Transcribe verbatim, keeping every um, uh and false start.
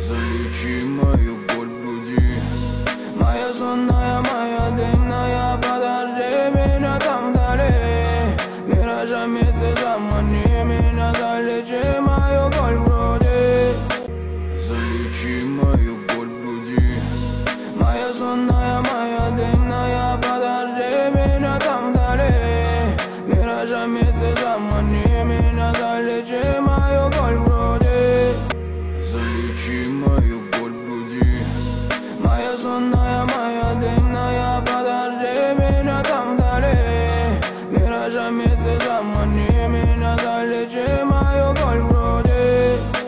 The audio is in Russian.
Залечи мою боль в груди. Моя сонная, моя дымная, подожди меня там вдали. Миражами ты замани меня, залечи мою боль в груди. Залечи мою боль в груди. Моя сонная, моя дымная, подожди меня там вдали. Миражами ты замани меня, залечи мою боль в груди. Залечи мою боль в груди. Моя сонная,